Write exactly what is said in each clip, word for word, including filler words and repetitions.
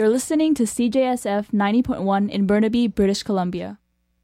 You're listening to C J S F ninety point one in Burnaby, British Columbia.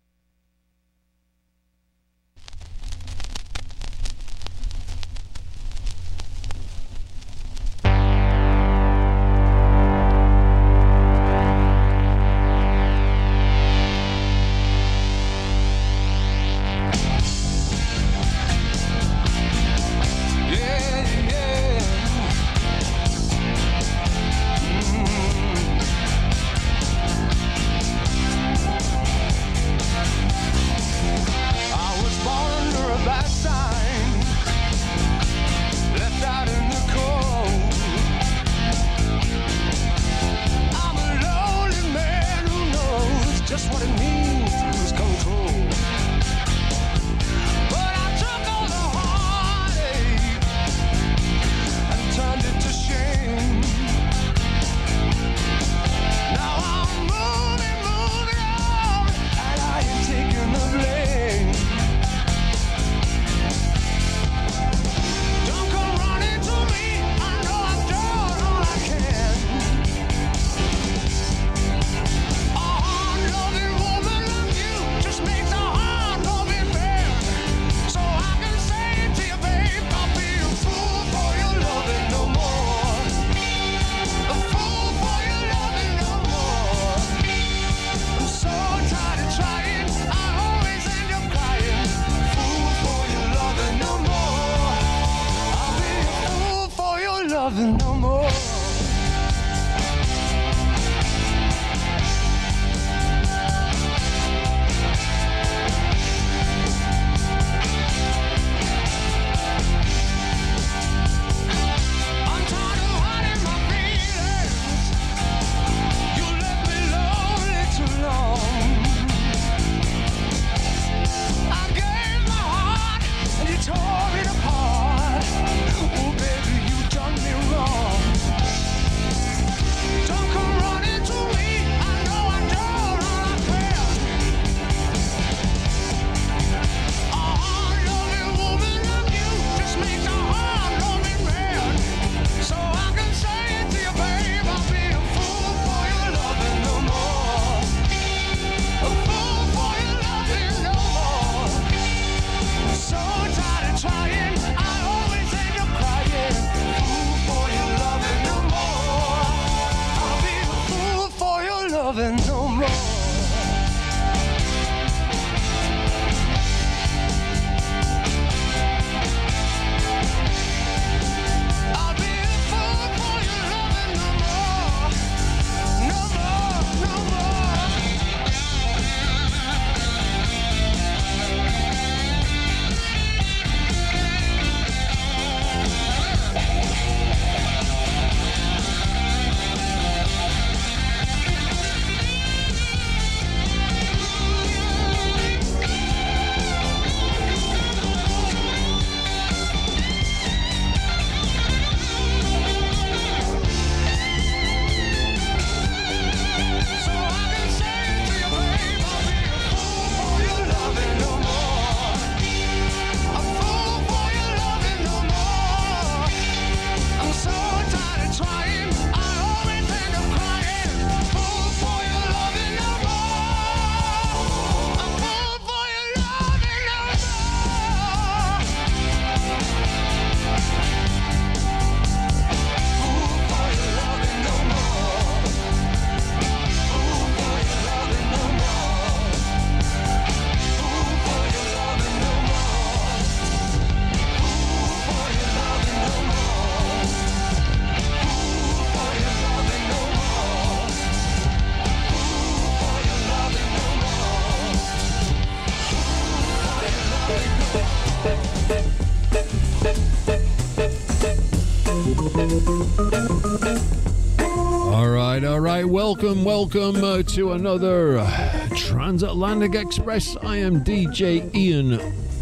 All right, all right. Welcome, welcome uh, to another uh, Transatlantic Express. I am D J Ian,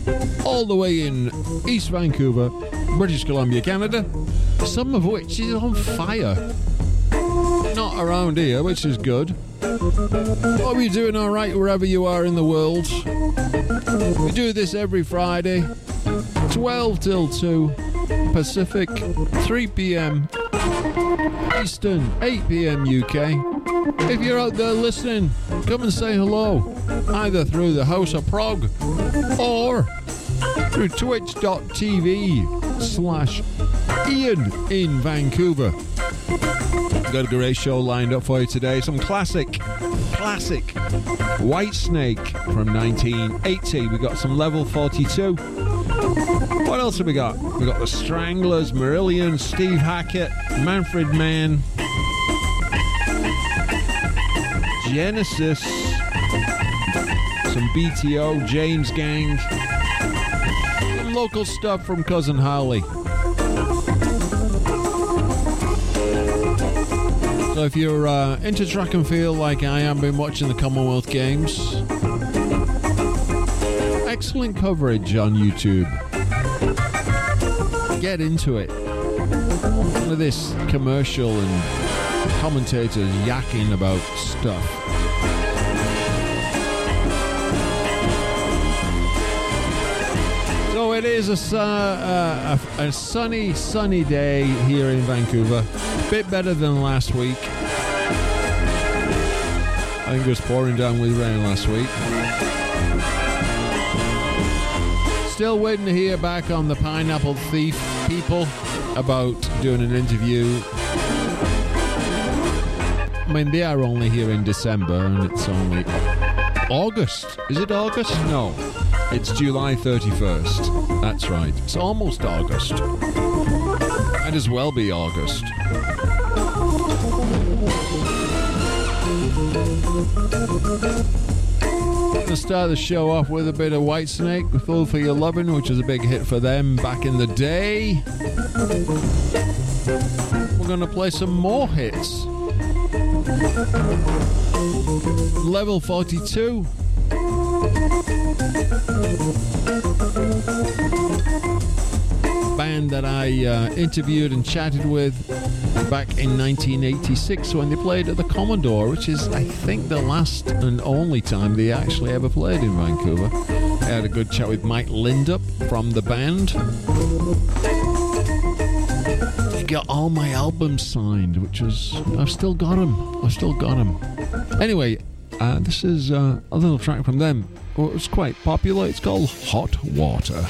all the way in East Vancouver, British Columbia, Canada. Some of which is on fire. Not around here, which is good. Hope you're doing all right wherever you are in the world. We do this every Friday, twelve till two Pacific, three p.m. Eastern, eight p.m. U K. If you're out there listening, come and say hello, either through the House of Prog or through twitch.tv slash Ian in Vancouver. Got a great show lined up for you today. Some classic, classic Whitesnake from nineteen eighty. We got some Level forty-two. What else have we got? We got the Stranglers, Marillion, Steve Hackett, Manfred Mann, Genesis, some B T O, James Gang, some local stuff from Cousin Harley. So if you're uh, into track and field like I am, been watching the Commonwealth Games, excellent coverage on YouTube. Get into it. None of this commercial and commentators yakking about stuff. So it is a, uh, a, a sunny, sunny day here in Vancouver. Bit better than last week. I think it was pouring down with rain last week. Still waiting to hear back on the Pineapple Thief people about doing an interview. I mean, they are only here in December and it's only August. Is it August? No. It's July thirty-first. That's right. It's almost August. Might as well be August. I'm going to start the show off with a bit of Whitesnake with Fool for Your Lovin', which was a big hit for them back in the day. We're going to play some more hits. Level forty-two. Band that I uh, interviewed and chatted with back in nineteen eighty-six when they played at the Commodore, which is, I think, the last and only time they actually ever played in Vancouver. I had a good chat with Mike Lindup from the band. He got all my albums signed, which was... I've still got them. I've still got them. Anyway, uh, this is uh, a little track from them. Well, it was quite popular. It's called Hot Water.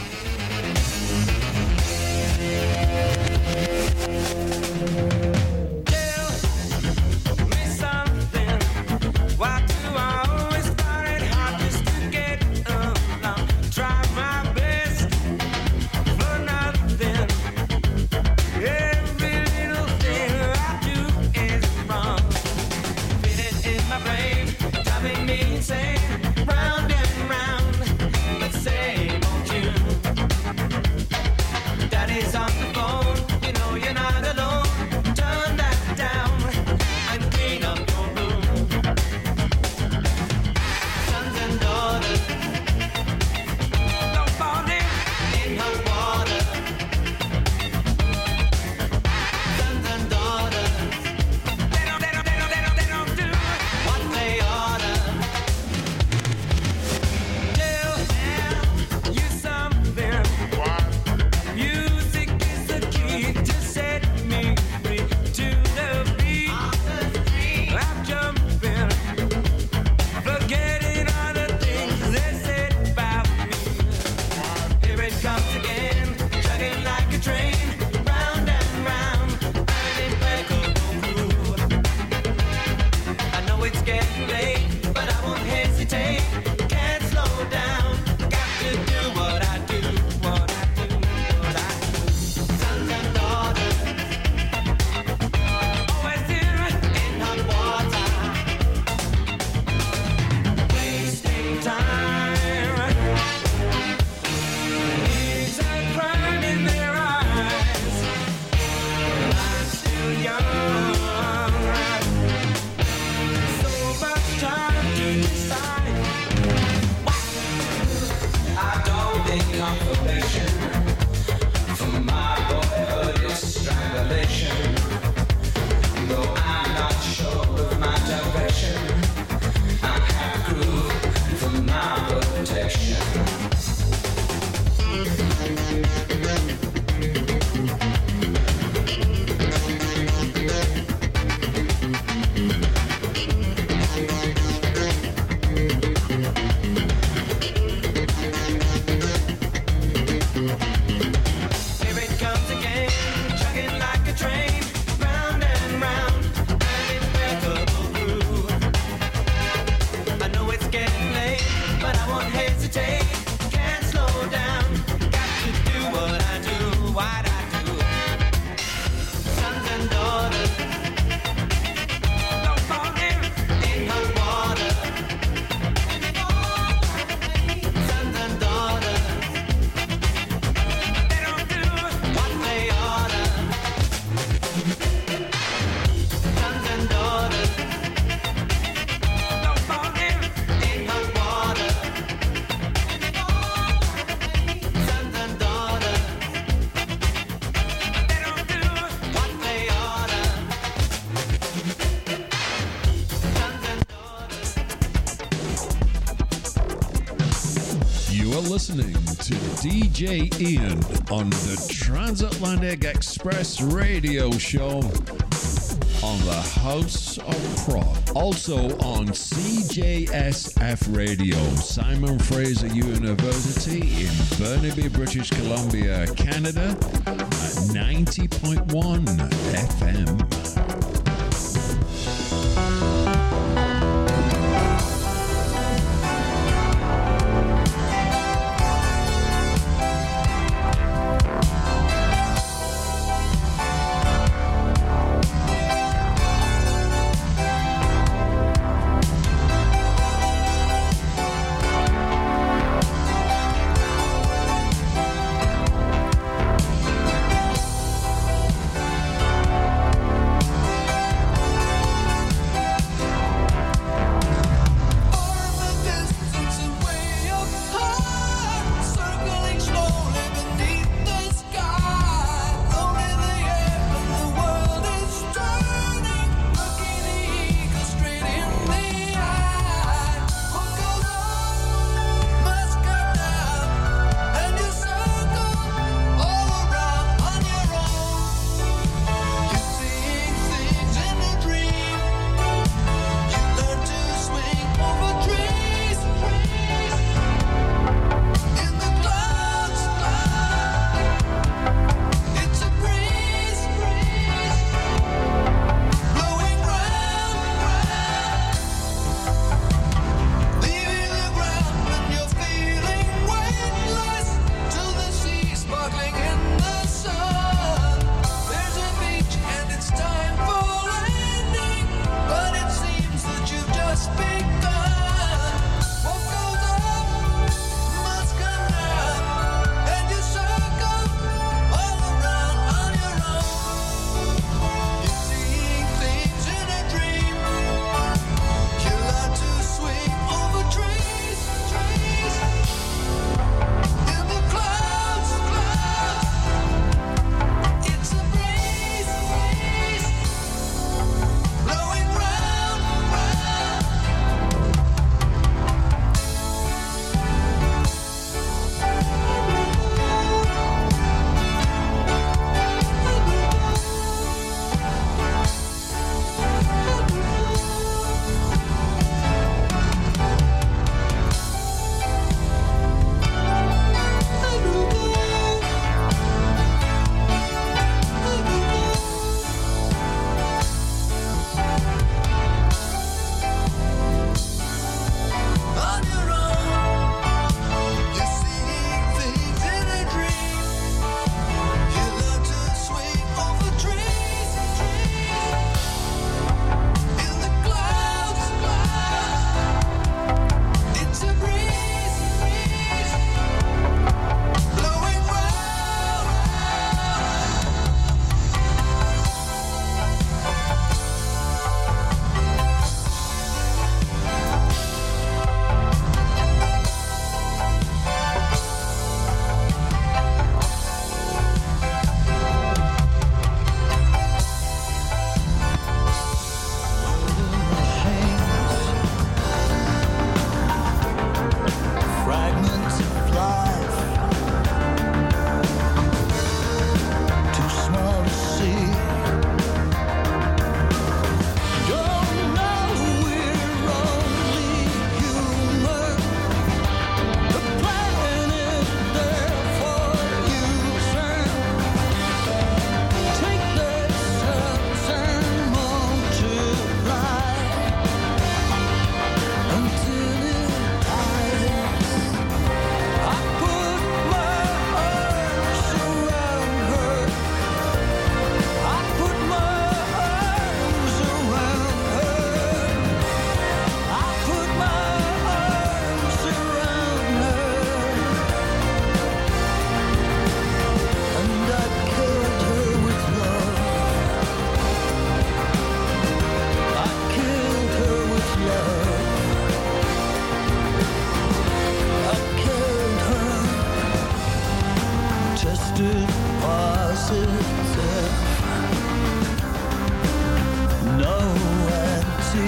Round and round, but say, won't you? decide listening to D J Ian on the Transatlantic Express radio show on the House of Prog. Also on C J S F Radio, Simon Fraser University in Burnaby, British Columbia, Canada at ninety point one F M.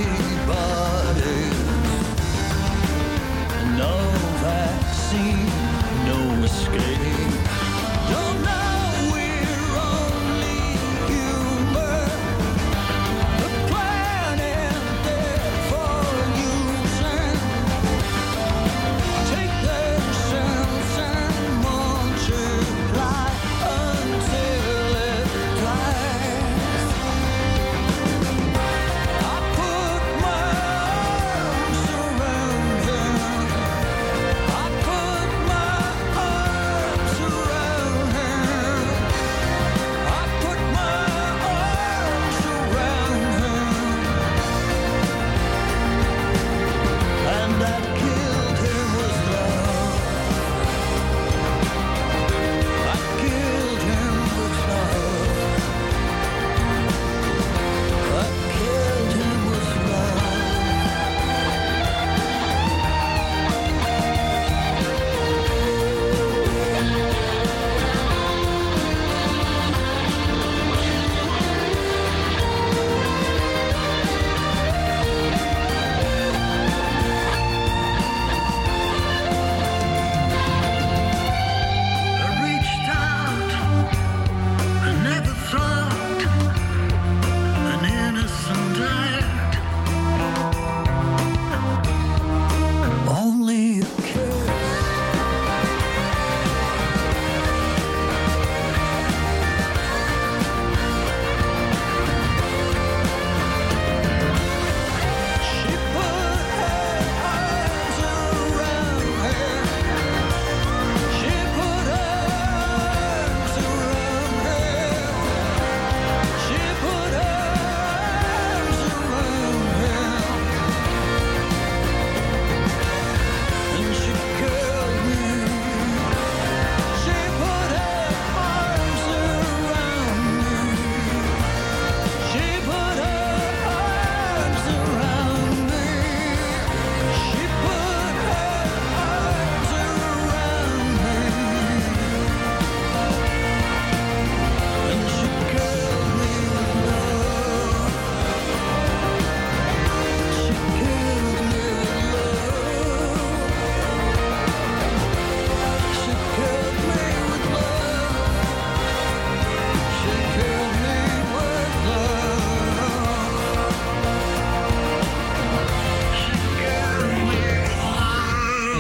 no vaccine.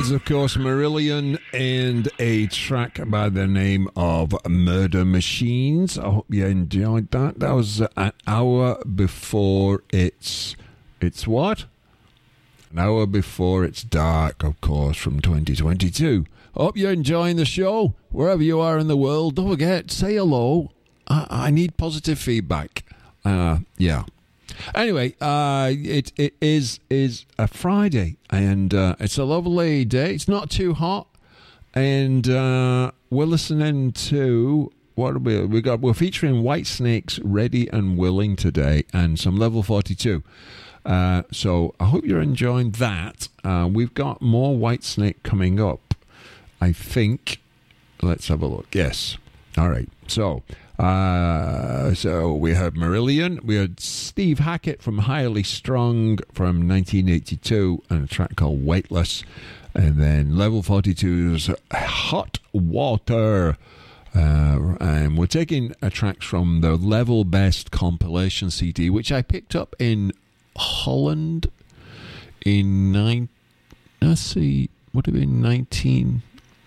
was, of course, Marillion and a track by the name of Murder Machines. I hope you enjoyed that. That was an hour before it's... It's what? An hour before it's dark, of course, from twenty twenty-two. Hope you're enjoying the show. Wherever you are in the world, don't forget, say hello. I, I need positive feedback. Uh, yeah. Anyway, uh, it it is is a Friday, and uh, it's a lovely day. It's not too hot, and uh, we're listening to what are we we got. We're featuring Whitesnake's "Ready and Willing" today, and some Level forty-two. Uh, so I hope you're enjoying that. Uh, we've got more Whitesnake coming up, I think. Let's have a look. Yes. All right. So. Uh, so we heard Marillion, we heard Steve Hackett from Highly Strung from nineteen eighty-two, and a track called Weightless, and then Level forty-two's Hot Water, uh, and we're taking a track from the Level Best compilation C D, which I picked up in Holland in nine, let's see, would have been nineteen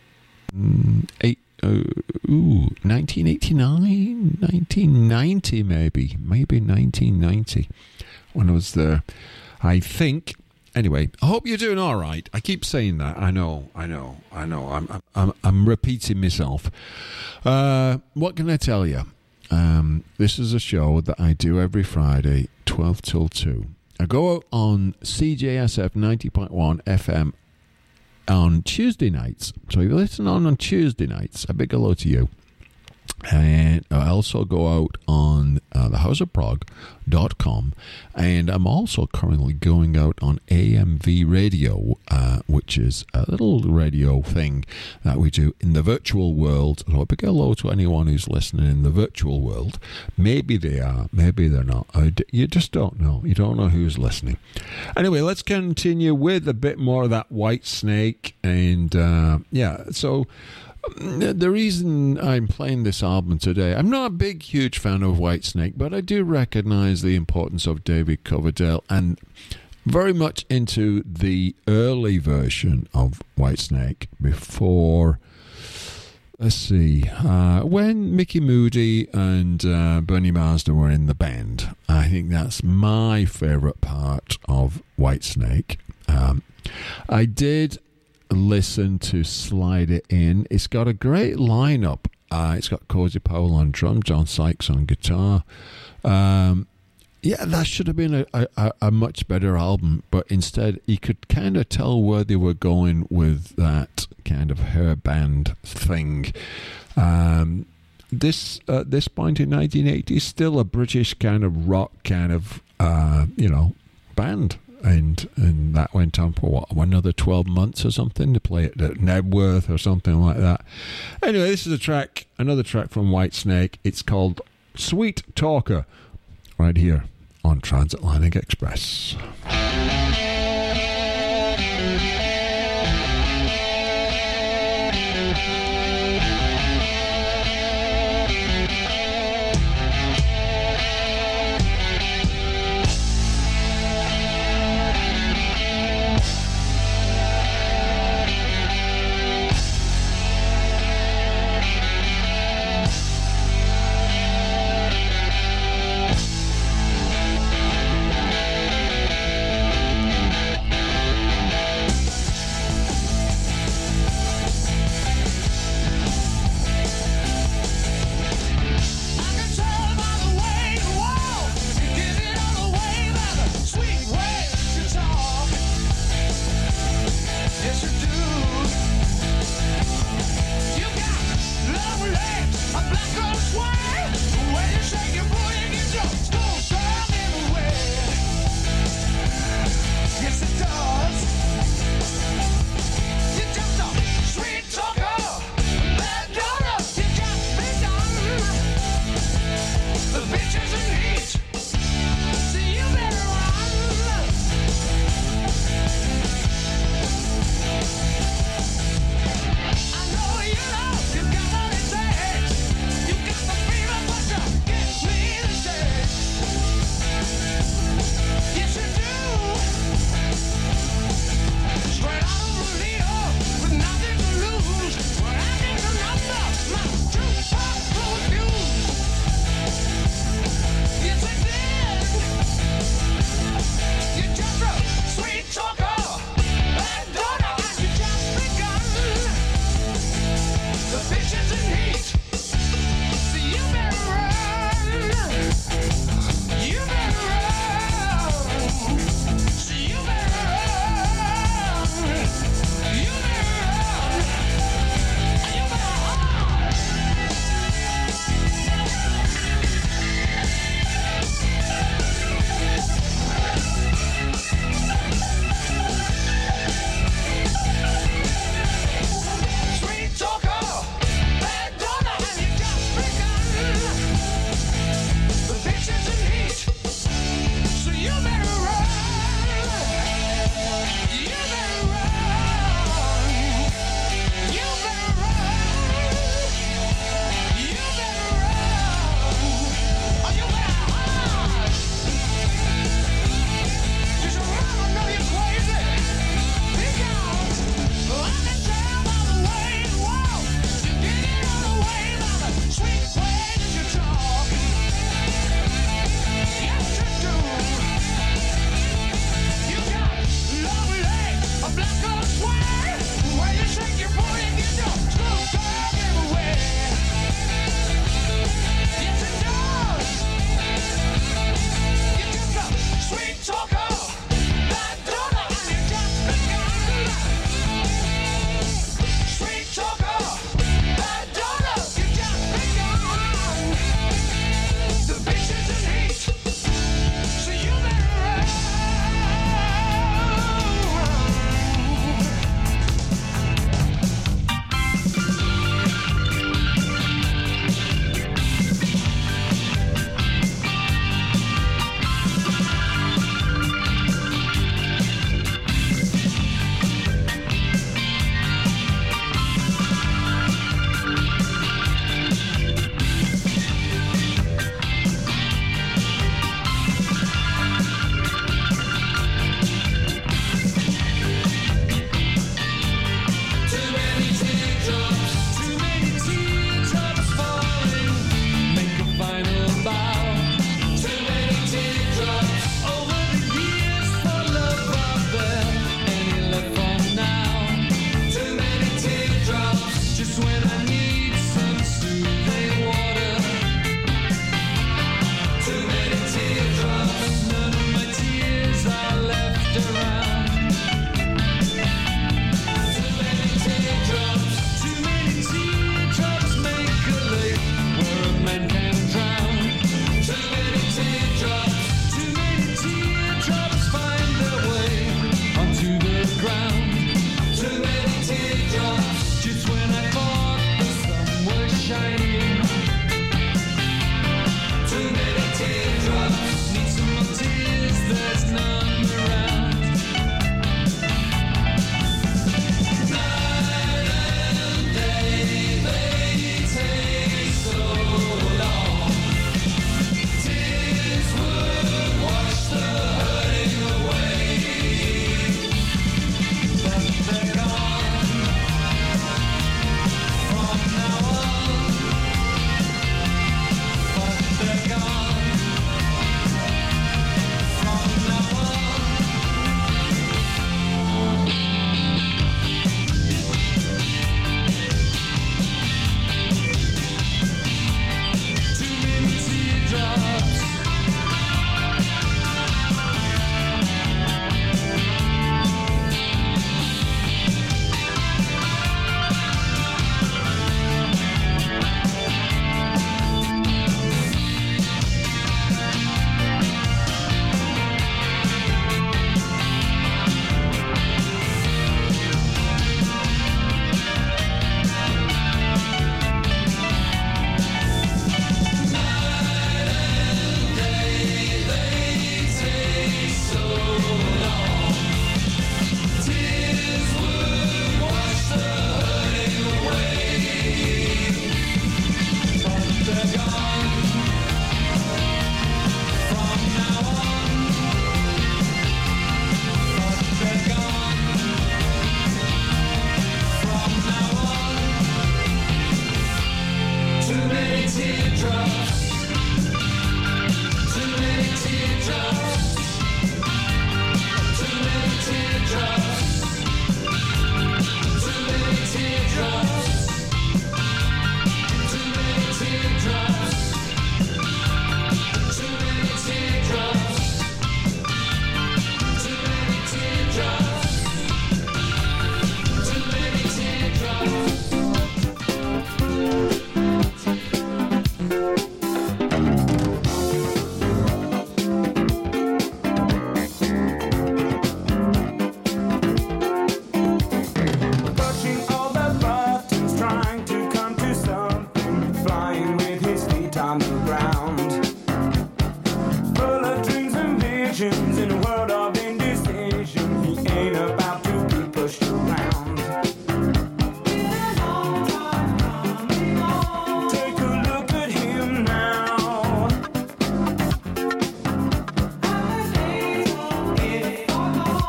eight. Uh, ooh, nineteen eighty-nine, nineteen ninety, maybe, maybe nineteen ninety, when I was there, I think. Anyway, I hope you're doing all right. I keep saying that. I know, I know, I know. I'm, I'm, I'm repeating myself. Uh, what can I tell you? Um, this is a show that I do every Friday, twelve till two. I go out on C J S F ninety point one F M on Tuesday nights. So if you listen on on Tuesday nights, a big hello to you. And I also go out on uh, the house of prog dot com, and I'm also currently going out on A M V Radio, uh, which is a little radio thing that we do in the virtual world. So a big hello to anyone who's listening in the virtual world. Maybe they are, maybe they're not. I d- you just don't know. You don't know who's listening. Anyway, let's continue with a bit more of that Whitesnake, and uh, yeah, so. The reason I'm playing this album today, I'm not a big, huge fan of Whitesnake, but I do recognize the importance of David Coverdale, and very much into the early version of Whitesnake before, let's see, uh, when Mickey Moody and uh, Bernie Marsden were in the band. I think that's my favorite part of Whitesnake. Um, I did listen to Slide It In. It's got a great lineup. Uh, it's got Cozy Powell on drum, John Sykes on guitar. Um, yeah, that should have been a, a, a much better album, but instead you could kind of tell where they were going with that kind of hair band thing. Um, this uh, this point in nineteen eighty is still a British kind of rock kind of uh, you know band. And and that went on for what, another twelve months or something, to play it at Nebworth or something like that. Anyway, this is a track, another track from Whitesnake. It's called Sweet Talker, right here on Transatlantic Express.